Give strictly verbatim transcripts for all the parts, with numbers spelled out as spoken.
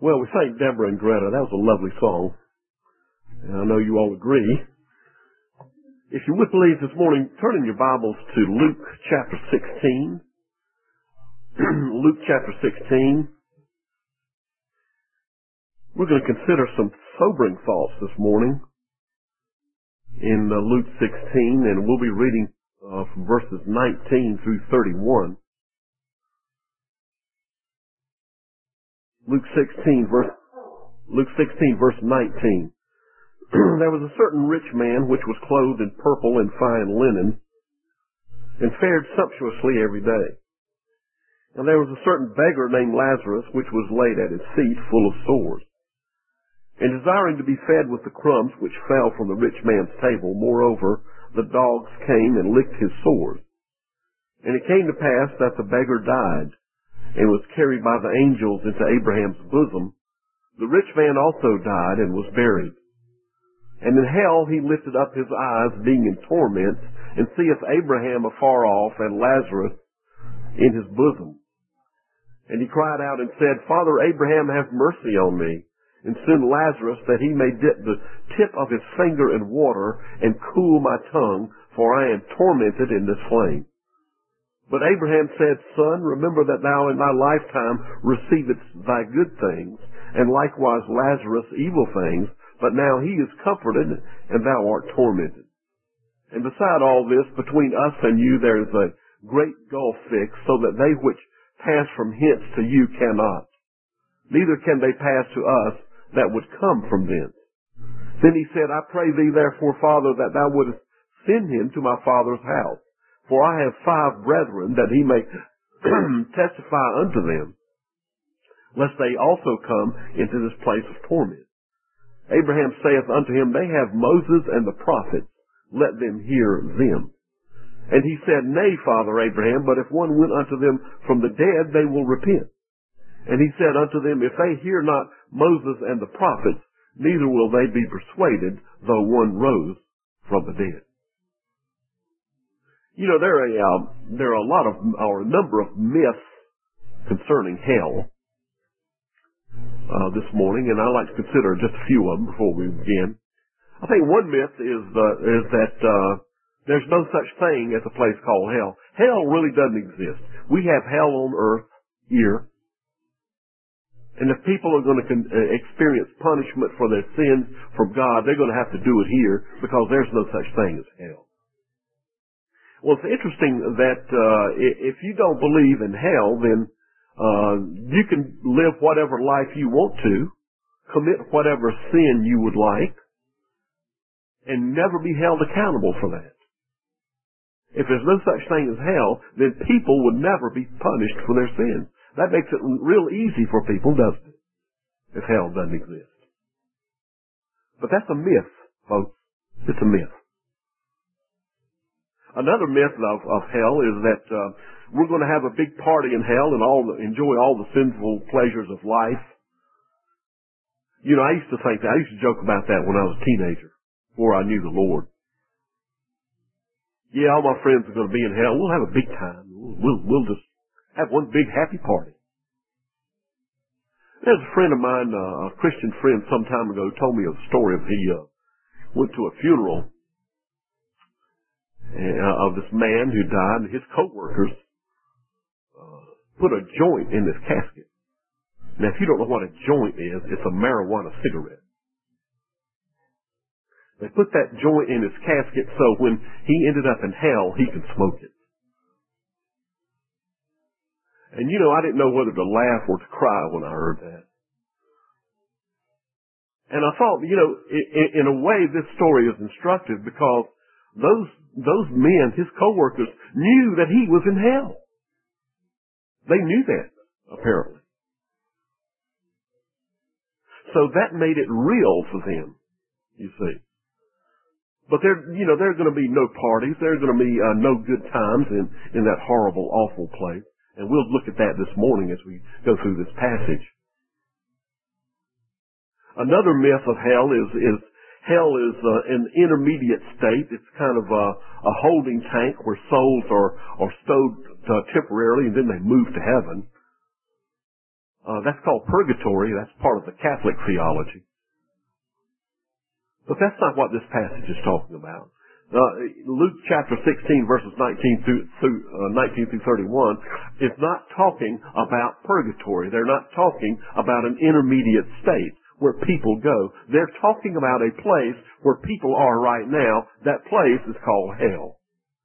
Well, we thank Deborah and Greta. That was a lovely song. And I know you all agree. If you would please this morning, turn in your Bibles to Luke chapter sixteen. Luke chapter sixteen. We're going to consider some sobering thoughts this morning in uh, Luke sixteen, and we'll be reading uh, from verses nineteen through thirty-one. Luke sixteen, verse, Luke sixteen, verse nineteen. There was a certain rich man which was clothed in purple and fine linen, and fared sumptuously every day. And there was a certain beggar named Lazarus, which was laid at his feet, full of sores, and desiring to be fed with the crumbs which fell from the rich man's table. Moreover, the dogs came and licked his sores. And it came to pass that the beggar died, and was carried by the angels into Abraham's bosom. The rich man also died and was buried. And in hell he lifted up his eyes, being in torment, and seeth Abraham afar off, and Lazarus in his bosom. And he cried out and said, Father Abraham, have mercy on me, and send Lazarus, that he may dip the tip of his finger in water, and cool my tongue, for I am tormented in this flame. But Abraham said, Son, remember that thou in thy lifetime receivedst thy good things, and likewise Lazarus evil things, but now he is comforted, and thou art tormented. And beside all this, between us and you there is a great gulf fixed, so that they which pass from hence to you cannot. Neither can they pass to us that would come from thence. Then he said, I pray thee therefore, Father, that thou wouldest send him to my father's house. For I have five brethren, that he may testify unto them, lest they also come into this place of torment. Abraham saith unto him, They have Moses and the prophets, let them hear them. And he said, Nay, Father Abraham, but if one went unto them from the dead, they will repent. And he said unto them, If they hear not Moses and the prophets, neither will they be persuaded, though one rose from the dead. You know, there are a, uh, there are a lot of, or a number of myths concerning hell uh, this morning, and I'd like to consider just a few of them before we begin. I think one myth is uh, is that uh, there's no such thing as a place called hell. Hell really doesn't exist. We have hell on earth here, and if people are going to con- uh, experience punishment for their sins from God, they're going to have to do it here, because there's no such thing as hell. Well, it's interesting that uh, if you don't believe in hell, then uh, you can live whatever life you want to, commit whatever sin you would like, and never be held accountable for that. If there's no such thing as hell, then people would never be punished for their sins. That makes it real easy for people, doesn't it? If hell doesn't exist. But that's a myth, folks. It's a myth. Another myth of, of hell is that uh, we're going to have a big party in hell and all the, enjoy all the sinful pleasures of life. You know, I used to think that. I used to joke about that when I was a teenager, before I knew the Lord. Yeah, all my friends are going to be in hell. We'll have a big time. We'll, we'll, we'll just have one big happy party. There's a friend of mine, uh, a Christian friend, some time ago, told me a story of he uh, went to a funeral of this man who died, and his co-workers uh, put a joint in his casket. Now, if you don't know what a joint is, it's a marijuana cigarette. They put that joint in his casket so when he ended up in hell, he could smoke it. And you know, I didn't know whether to laugh or to cry when I heard that. And I thought, you know, in, in a way, this story is instructive, because those those men, his co-workers, knew that he was in hell. They knew that, apparently. So that made it real for them, you see. But there, you know, there are going to be no parties. There are going to be uh, no good times in, in that horrible, awful place. And we'll look at that this morning as we go through this passage. Another myth of hell is, is hell is uh, an intermediate state. It's kind of a, a holding tank where souls are, are stowed uh, temporarily, and then they move to heaven. Uh, that's called purgatory. That's part of the Catholic theology. But that's not what this passage is talking about. Uh, Luke chapter sixteen, verses nineteen through, through uh, nineteen through thirty-one, is not talking about purgatory. They're not talking about an intermediate state where people go. They're talking about a place where people are right now. That place is called hell.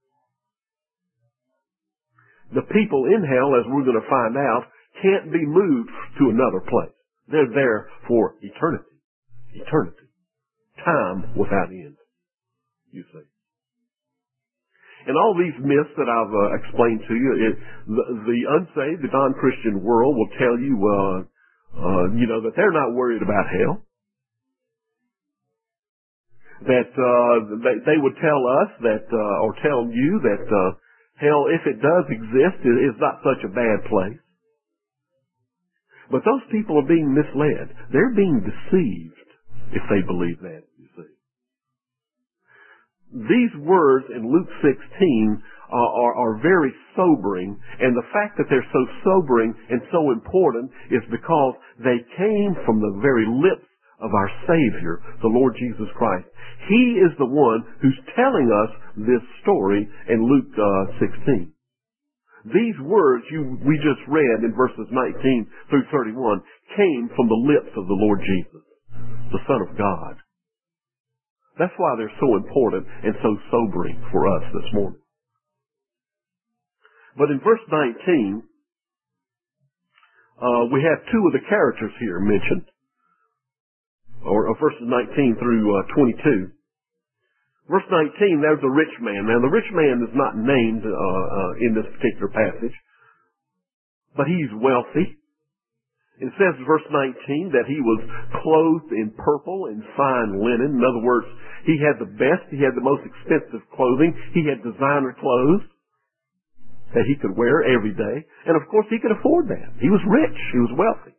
The people in hell, as we're going to find out, can't be moved to another place. They're there for eternity. Eternity. Time without end, you see. And all these myths that I've uh, explained to you, it, the, the unsaved, the non-Christian world will tell you, uh, uh, you know, that they're not worried about hell. That uh, they, they would tell us that, uh, or tell you that uh, hell, if it does exist, is not such a bad place. But those people are being misled. They're being deceived if they believe that, you see. These words in Luke sixteen uh, are, are very sobering, and the fact that they're so sobering and so important is because they came from the very lips of our Savior, the Lord Jesus Christ. He is the one who's telling us this story in Luke uh, sixteen. These words you, we just read in verses nineteen through thirty-one came from the lips of the Lord Jesus, the Son of God. That's why they're so important and so sobering for us this morning. But in verse nineteen, uh, we have two of the characters here mentioned, or, or verses nineteen through uh, twenty-two. Verse nineteen, there's a rich man. Now, the rich man is not named uh, uh, in this particular passage, but he's wealthy. It says in verse nineteen that he was clothed in purple and fine linen. In other words, he had the best, he had the most expensive clothing. He had designer clothes that he could wear every day. And of course, he could afford that. He was rich. He was wealthy.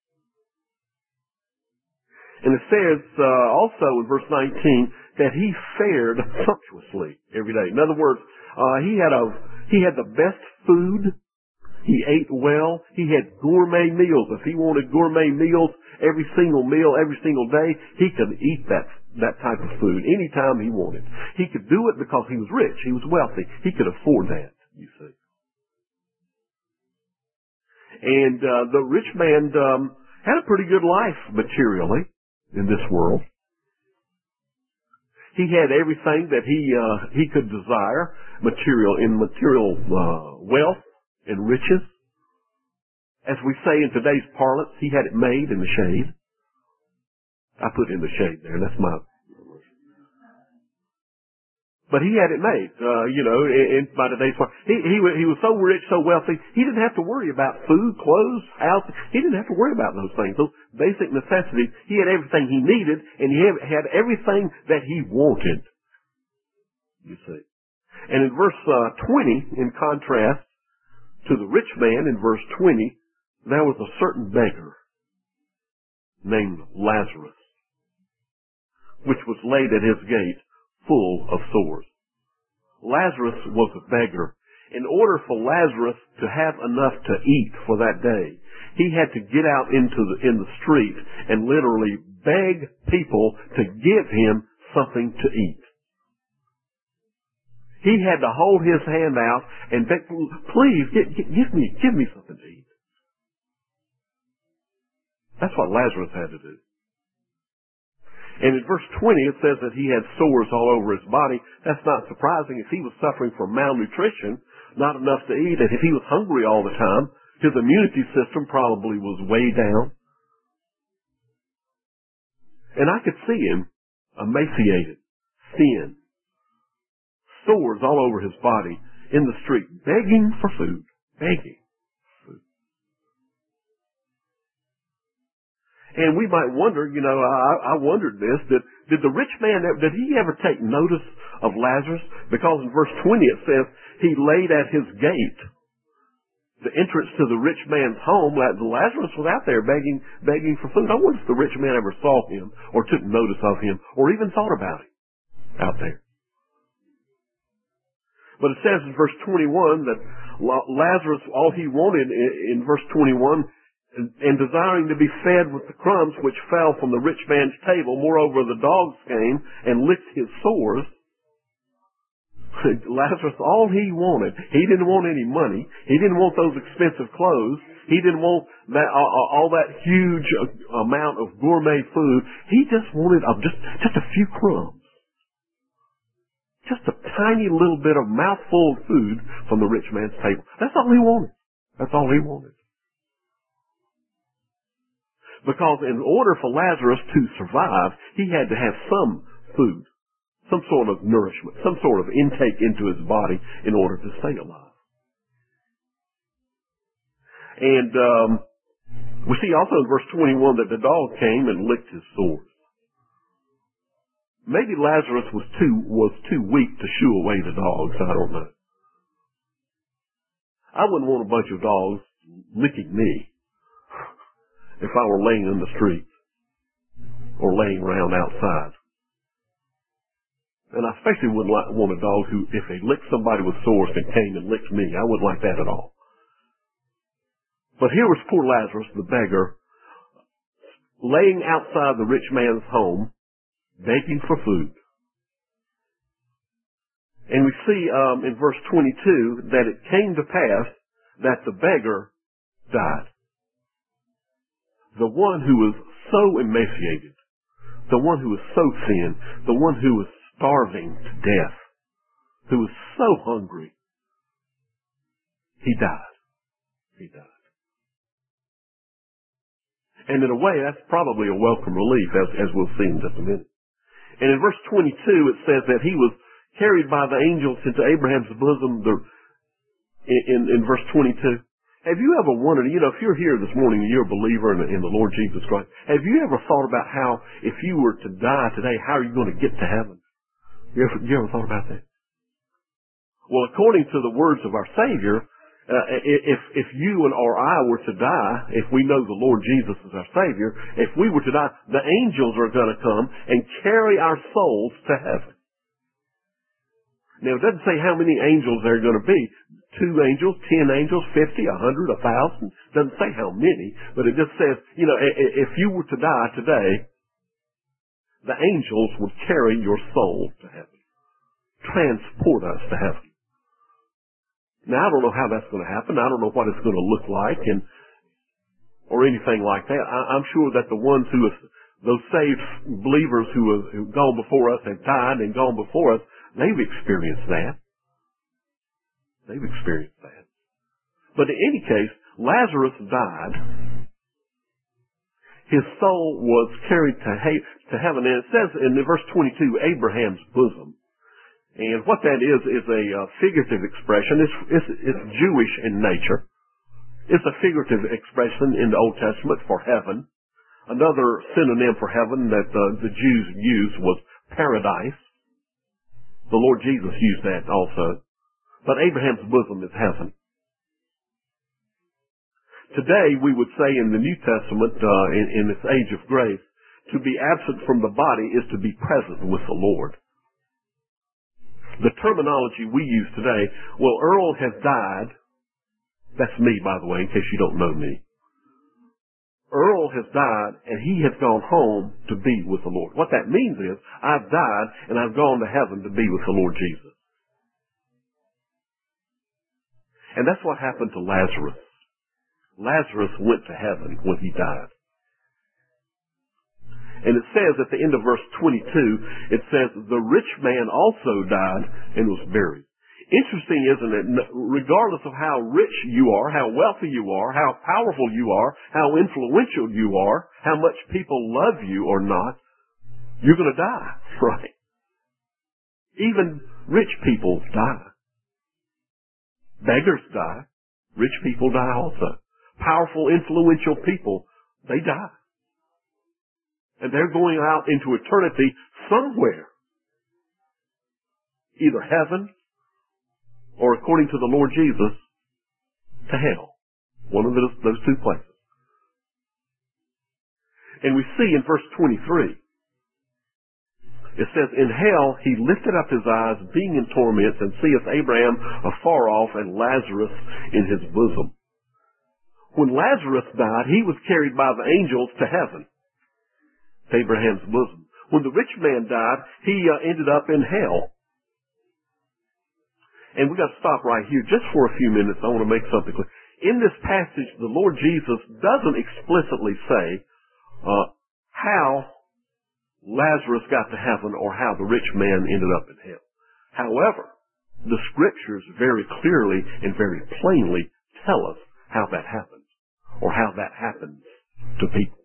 And it says uh, also in verse nineteen that he fared sumptuously every day. In other words, uh, he had a he had the best food. He ate well. He had gourmet meals. If he wanted gourmet meals every single meal, every single day, he could eat that that type of food anytime he wanted. He could do it because he was rich. He was wealthy. He could afford that, you see. And uh, the rich man um, had a pretty good life materially in this world. He had everything that he uh, he could desire, material in material uh, wealth and riches. As we say in today's parlance, he had it made in the shade. I put in the shade there. That's my. But he had it made, uh, you know, in, in by today's parlance. He, he he was so rich, so wealthy, he didn't have to worry about food, clothes, house. He didn't have to worry about those things. Those basic necessities. He had everything he needed, and he had everything that he wanted. You see. And in verse uh, twenty, in contrast to the rich man, in verse twenty, there was a certain beggar named Lazarus, which was laid at his gate full of sores. Lazarus was a beggar. In order for Lazarus to have enough to eat for that day, he had to get out into the, in the street and literally beg people to give him something to eat. He had to hold his hand out and beg, please, give, give me, give me something to eat. That's what Lazarus had to do. And in verse twenty, it says that he had sores all over his body. That's not surprising. If he was suffering from malnutrition, not enough to eat, and if he was hungry all the time, his immunity system probably was way down. And I could see him emaciated, thin, sores all over his body in the street, begging for food, begging. And we might wonder, you know, I, I wondered this, did, did the rich man, did he ever take notice of Lazarus? Because in verse twenty it says, he laid at his gate, the entrance to the rich man's home. Lazarus was out there begging, begging for food. I wonder if the rich man ever saw him or took notice of him or even thought about him out there. But it says in verse twenty-one that Lazarus, all he wanted in verse twenty-one, and, and desiring to be fed with the crumbs which fell from the rich man's table. Moreover, the dogs came and licked his sores. Lazarus, all he wanted, he didn't want any money. He didn't want those expensive clothes. He didn't want that all, all that huge amount of gourmet food. He just wanted uh, just just a few crumbs, just a tiny little bit of mouthful of food from the rich man's table. That's all he wanted. That's all he wanted. Because in order for Lazarus to survive, he had to have some food, some sort of nourishment, some sort of intake into his body in order to stay alive. And um, we see also in verse twenty-one that the dog came and licked his sores. Maybe Lazarus was too was too weak to shoo away the dogs. I don't know. I wouldn't want a bunch of dogs licking me if I were laying in the street or laying around outside. And I especially wouldn't like, want a dog who, if they licked somebody with sores and came and licked me, I wouldn't like that at all. But here was poor Lazarus, the beggar, laying outside the rich man's home, begging for food. And we see um, in verse twenty-two that it came to pass that the beggar died. The one who was so emaciated, the one who was so thin, the one who was starving to death, who was so hungry, he died. He died. And in a way, that's probably a welcome relief, as, as we'll see in just a minute. And in verse twenty-two, it says that he was carried by the angels into Abraham's bosom. The, in, in verse twenty-two, have you ever wondered, you know, if you're here this morning and you're a believer in, in the Lord Jesus Christ, have you ever thought about how, if you were to die today, how are you going to get to heaven? You ever, you ever thought about that? Well, according to the words of our Savior, uh, if if you and or I were to die, if we know the Lord Jesus is our Savior, if we were to die, the angels are going to come and carry our souls to heaven. Now, it doesn't say how many angels there are going to be. Two angels, ten angels, fifty, a hundred, a thousand. Doesn't say how many, but it just says, you know, if you were to die today, the angels would carry your soul to heaven, transport us to heaven. Now, I don't know how that's going to happen. I don't know what it's going to look like, and or anything like that. I, I'm sure that the ones who have, those saved believers who have who've gone before us, have died and gone before us, they've experienced that. They've experienced that. But in any case, Lazarus died. His soul was carried to, he- to heaven. And it says in verse twenty-two, Abraham's bosom. And what that is, is a uh, figurative expression. It's, it's, it's Jewish in nature. It's a figurative expression in the Old Testament for heaven. Another synonym for heaven that uh, the Jews used was paradise. The Lord Jesus used that also. But Abraham's bosom is heaven. Today, we would say in the New Testament, uh, in, in this age of grace, to be absent from the body is to be present with the Lord. The terminology we use today, well, Earl has died. That's me, by the way, in case you don't know me. Earl has died, and he has gone home to be with the Lord. What that means is, I've died, and I've gone to heaven to be with the Lord Jesus. And that's what happened to Lazarus. Lazarus went to heaven when he died. And it says at the end of verse twenty-two, it says, the rich man also died and was buried. Interesting, isn't it? Regardless of how rich you are, how wealthy you are, how powerful you are, how influential you are, how much people love you or not, you're going to die, right? Even rich people die. Beggars die. Rich people die also. Powerful, influential people, they die. And they're going out into eternity somewhere. Either heaven or, according to the Lord Jesus, to hell. One of those, those two places. And we see in verse twenty-three, it says, in hell he lifted up his eyes, being in torments, and seeth Abraham afar off and Lazarus in his bosom. When Lazarus died, he was carried by the angels to heaven, to Abraham's bosom. When the rich man died, he uh, ended up in hell. And we got to stop right here just for a few minutes. I want to make something clear. In this passage, the Lord Jesus doesn't explicitly say uh, how Lazarus got to heaven or how the rich man ended up in hell. However, the scriptures very clearly and very plainly tell us how that happens, or how that happens to people.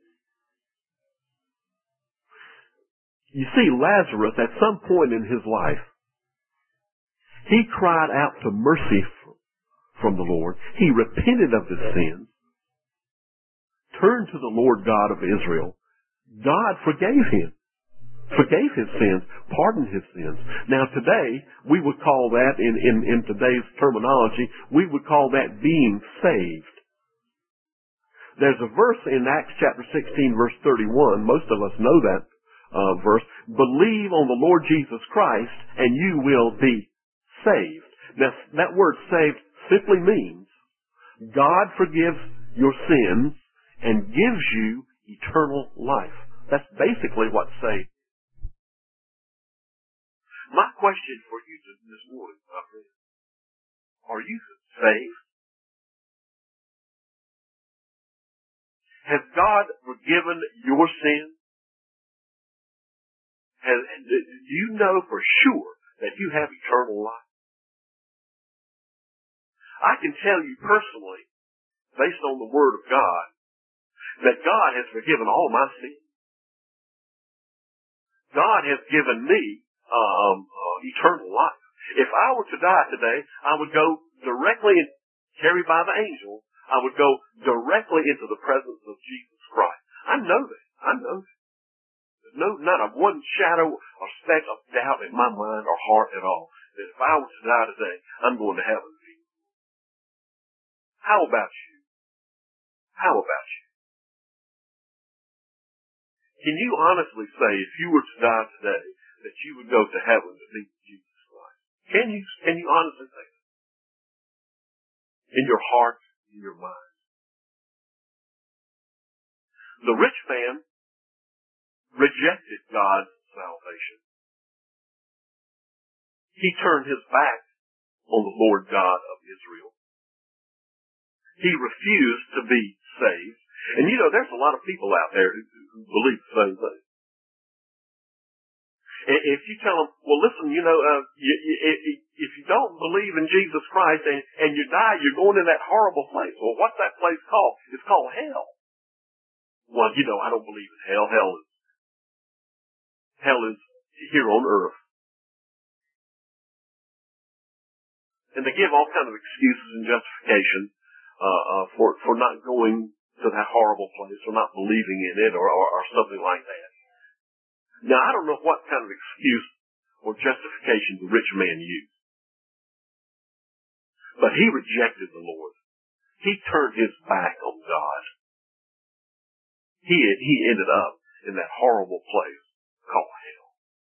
You see, Lazarus, at some point in his life, he cried out to mercy from the Lord. He repented of his sins, turned to the Lord God of Israel. God forgave him, forgave his sins, pardoned his sins. Now today, we would call that, in, in, in today's terminology, we would call that being saved. There's a verse in Acts chapter sixteen, verse thirty-one. Most of us know that uh, verse. Believe on the Lord Jesus Christ, and you will be saved. Now, that word saved simply means God forgives your sins and gives you eternal life. That's basically what saved. My question for you this morning, my friend, are you saved? Has God forgiven your sin? Has, do you know for sure that you have eternal life? I can tell you personally, based on the Word of God, that God has forgiven all my sins. God has given me um, uh, eternal life. If I were to die today, I would go directly, carried by the angel, I would go directly into the presence of Jesus Christ. I know that. I know that. There's no, not a one shadow or speck of doubt in my mind or heart at all that if I were to die today, I'm going to heaven. How about you? How about you? Can you honestly say, if you were to die today, that you would go to heaven to meet Jesus Christ? Can you, can you honestly say that? In your heart, in your mind. The rich man rejected God's salvation. He turned his back on the Lord God of Israel. He refused to be saved. And you know, there's a lot of people out there who, who believe the same thing. If you tell them, well, listen, you know, uh, you, you, if you don't believe in Jesus Christ and, and you die, you're going to that horrible place. Well, what's that place called? It's called hell. Well, you know, I don't believe in hell. Hell is, hell is here on earth. And they give all kinds of excuses and justification uh, uh, for for not going to that horrible place, or not believing in it, or, or, or something like that. Now, I don't know what kind of excuse or justification the rich man used. But he rejected the Lord. He turned his back on God. He, he ended up in that horrible place called hell.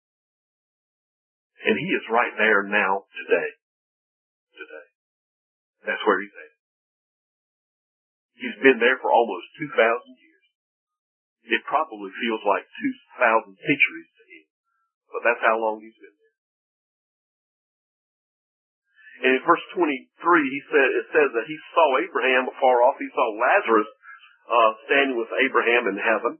And he is right there now today. Today. That's where he's at. He's been there for almost two thousand years. It probably feels like two thousand centuries to him. But that's how long he's been there. And in verse twenty-three, he said, it says that he saw Abraham afar off. He saw Lazarus uh, standing with Abraham in heaven.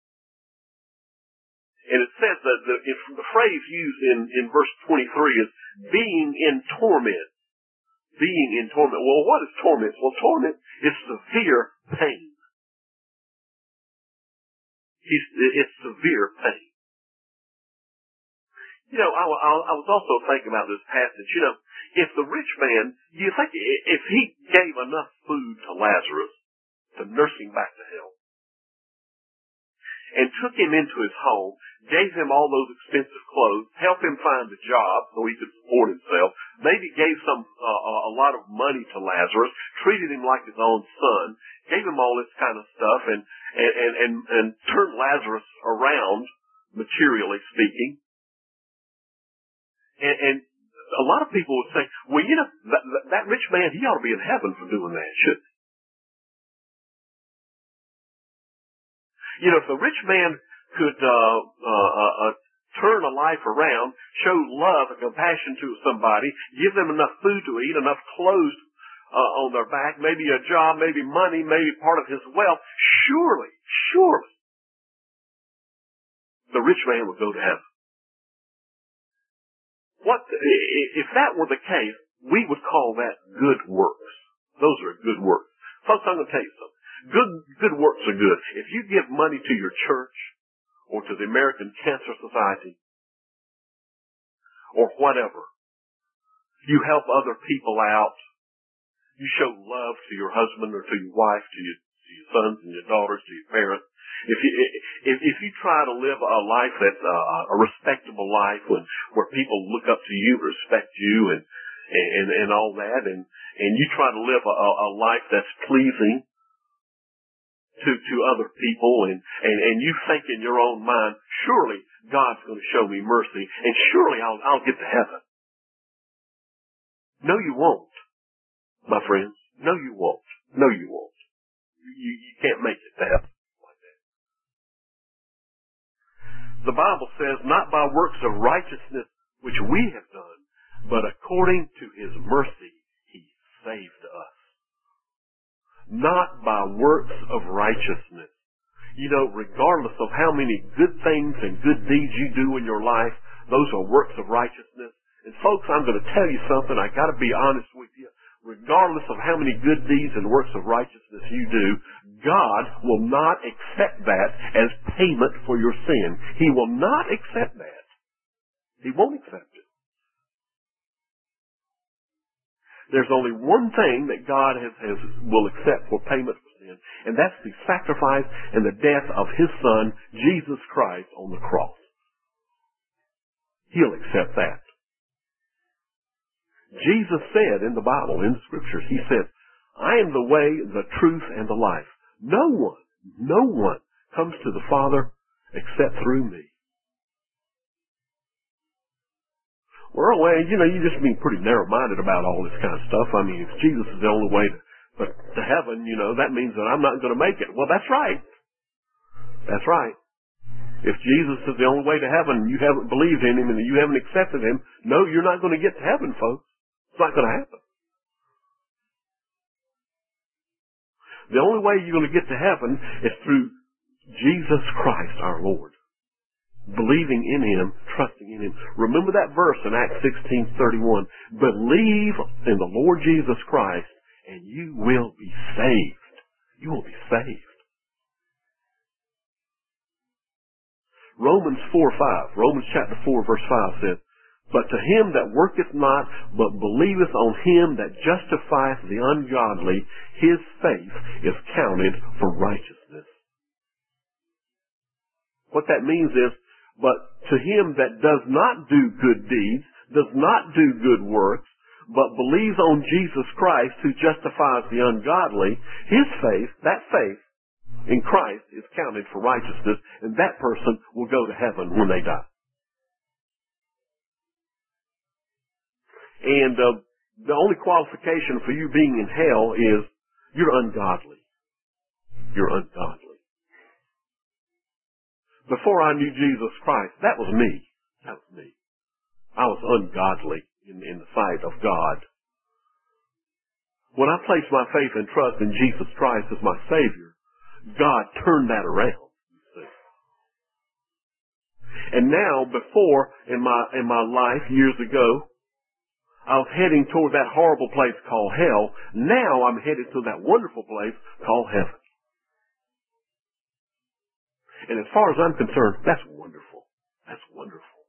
And it says that the, if the phrase used in, in verse twenty-three is being in torment. Being in torment. Well, what is torment? Well, torment is severe pain. He's, it's severe pain. You know, I, I, I was also thinking about this passage. You know, if the rich man, do you think if he gave enough food to Lazarus to nurse him back to health, and took him into his home, gave him all those expensive clothes, helped him find a job so he could support himself, maybe gave some uh, a lot of money to Lazarus, treated him like his own son, gave him all this kind of stuff, and and and and, and turned Lazarus around, materially speaking. And, and a lot of people would say, well, you know, that, that rich man, he ought to be in heaven for doing that, shouldn't he? You know, if the rich man could uh, uh, uh, uh, turn a life around, show love and compassion to somebody, give them enough food to eat, enough clothes uh, on their back, maybe a job, maybe money, maybe part of his wealth, surely, surely, the rich man would go to heaven. What if that were the case? We would call that good works. Those are good works. Folks, I'm going to tell you something. Good, good works are good. If you give money to your church, or to the American Cancer Society, or whatever. You help other people out. You show love to your husband or to your wife, to your, to your sons and your daughters, to your parents. If you, if, if you try to live a life that's a, a respectable life, when, where people look up to you, respect you, and, and, and all that, and, and you try to live a, a life that's pleasing to, to other people, and, and, and you think in your own mind, surely God's going to show me mercy, and surely I'll, I'll get to heaven. No, you won't, my friends. No, you won't. No, you won't. You, you can't make it to heaven like that. The Bible says, not by works of righteousness which we have done, but according to His mercy, He saved us. Not by works of righteousness. You know, regardless of how many good things and good deeds you do in your life, those are works of righteousness. And folks, I'm going to tell you something. I got to be honest with you. Regardless of how many good deeds and works of righteousness you do, God will not accept that as payment for your sin. He will not accept that. He won't accept it. There's only one thing that God has, has, will accept for payment for sin, and that's the sacrifice and the death of His Son, Jesus Christ, on the cross. He'll accept that. Jesus said in the Bible, in the Scriptures, He said, I am the way, the truth, and the life. No one, no one comes to the Father except through me. Well, well, you know, you just being pretty narrow-minded about all this kind of stuff. I mean, if Jesus is the only way to, to heaven, you know, that means that I'm not going to make it. Well, that's right. That's right. If Jesus is the only way to heaven, and you haven't believed in Him and you haven't accepted Him, no, you're not going to get to heaven, folks. It's not going to happen. The only way you're going to get to heaven is through Jesus Christ, our Lord. Believing in Him, trusting in Him. Remember that verse in Acts sixteen thirty-one. Believe in the Lord Jesus Christ and you will be saved. You will be saved. Romans four five. Romans chapter four verse five says, but to him that worketh not, but believeth on Him that justifieth the ungodly, his faith is counted for righteousness. What that means is, but to him that does not do good deeds, does not do good works, but believes on Jesus Christ who justifies the ungodly, his faith, that faith in Christ is counted for righteousness, and that person will go to heaven when they die. And uh, the only qualification for you being in hell is you're ungodly. You're ungodly. Before I knew Jesus Christ, that was me. That was me. I was ungodly in, in the sight of God. When I placed my faith and trust in Jesus Christ as my Savior, God turned that around. You see. And now, before in my in my life years ago, I was heading toward that horrible place called hell. Now I'm headed to that wonderful place called heaven. And as far as I'm concerned, that's wonderful. That's wonderful.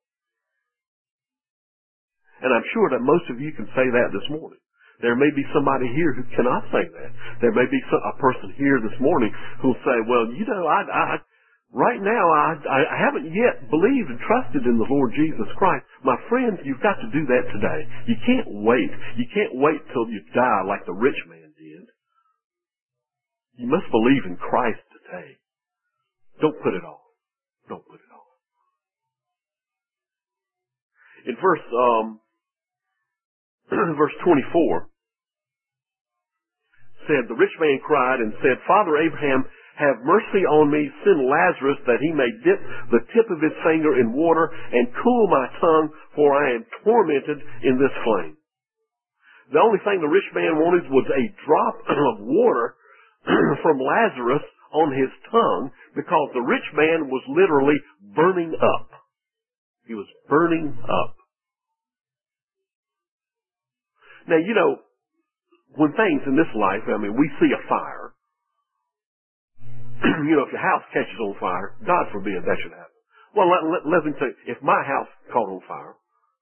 And I'm sure that most of you can say that this morning. There may be somebody here who cannot say that. There may be a person here this morning who will say, well, you know, I, I, right now I, I haven't yet believed and trusted in the Lord Jesus Christ. My friends, you've got to do that today. You can't wait. You can't wait till you die like the rich man did. You must believe in Christ today. Don't put it off. Don't put it off. In verse um, verse twenty-four, said, the rich man cried and said, Father Abraham, have mercy on me, send Lazarus that he may dip the tip of his finger in water and cool my tongue, for I am tormented in this flame. The only thing the rich man wanted was a drop of water from Lazarus on his tongue, because the rich man was literally burning up. He was burning up. Now, you know, when things in this life, I mean, we see a fire. You know, if your house catches on fire, God forbid that should happen. Well, let, let, let me tell you, if my house caught on fire,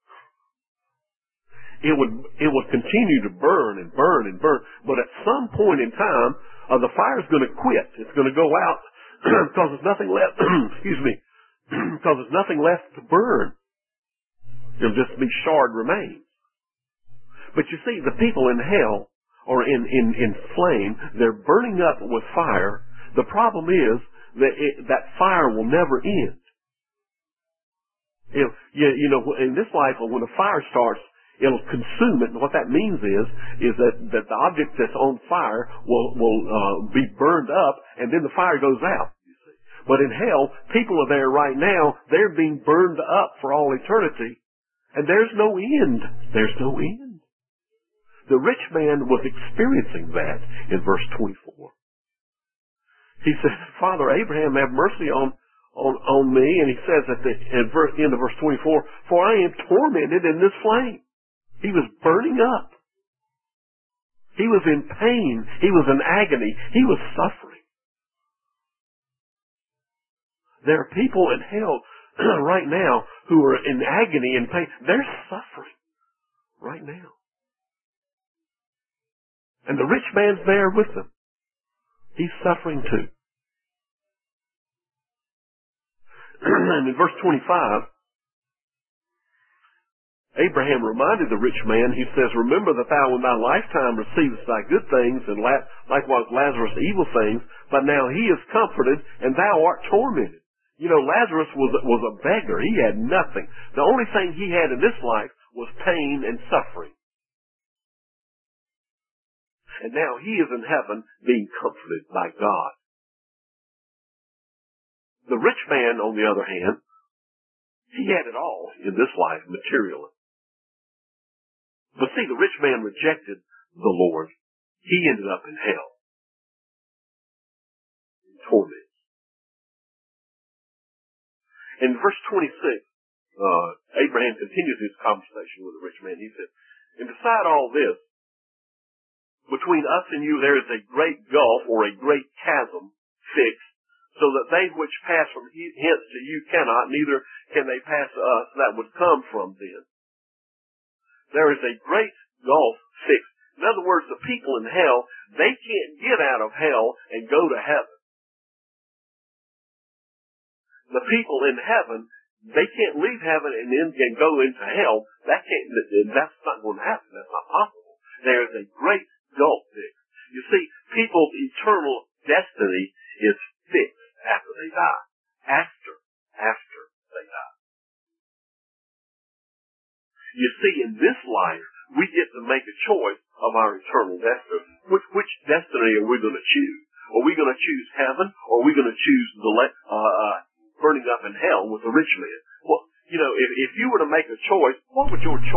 it would, it would continue to burn and burn and burn. But at some point in time, uh, the fire's going to quit. It's going to go out because there's nothing left, excuse me, because there's nothing left to burn. It'll just be charred remains. But you see, the people in hell, or in, in, in flame, they're burning up with fire. The problem is that it, that fire will never end. It, you, you know, in this life, when a fire starts, it'll consume it. And what that means is, is that, that the object that's on fire will, will uh, be burned up, and then the fire goes out. You see. But in hell, people are there right now. They're being burned up for all eternity, and there's no end. There's no end. The rich man was experiencing that in verse twenty-four. He says, Father Abraham, have mercy on, on, on me. And he says at the at verse, end of verse twenty-four, for I am tormented in this flame. He was burning up. He was in pain. He was in agony. He was suffering. There are people in hell right now who are in agony and pain. They're suffering right now. And the rich man's there with them. He's suffering too. And in verse twenty-five, Abraham reminded the rich man, he says, remember that thou in thy lifetime receivest thy good things, and likewise Lazarus evil things, but now he is comforted, and thou art tormented. You know, Lazarus was, was a beggar. He had nothing. The only thing he had in this life was pain and suffering. And now he is in heaven being comforted by God. The rich man, on the other hand, he had it all in this life materially. But see, the rich man rejected the Lord. He ended up in hell, in torment. In verse twenty-six, uh, Abraham continues his conversation with the rich man. He said, and beside all this, between us and you there is a great gulf, or a great chasm fixed, so that they which pass from hence to you cannot, neither can they pass to us that would come from thence. There is a great gulf fixed. In other words, the people in hell, they can't get out of hell and go to heaven. The people in heaven, they can't leave heaven and then can go into hell. That can't, that's not going to happen. That's not possible. There is a great gulf fixed. You see, people's eternal destiny is fixed after they die. After, after they die. You see, in this life, we get to make a choice of our eternal destiny. Which, which destiny are we going to choose? Are we going to choose heaven, or are we going to choose the uh, uh, burning up in hell with the rich man? Well, you know, if, if you were to make a choice, what would your choice